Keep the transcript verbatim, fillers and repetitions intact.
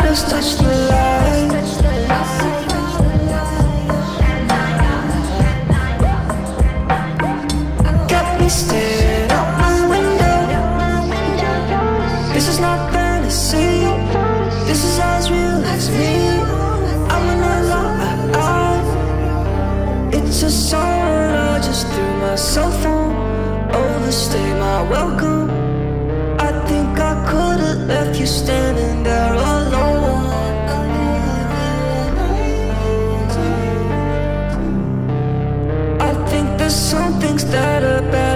shadows touch the light. Got me staring out my window. This is not fantasy. This is as real as me. I'm in love. It's a song I just threw my cell phone. Overstay my welcome. I think I could've left you standing there alone. I think there's some things that are bad.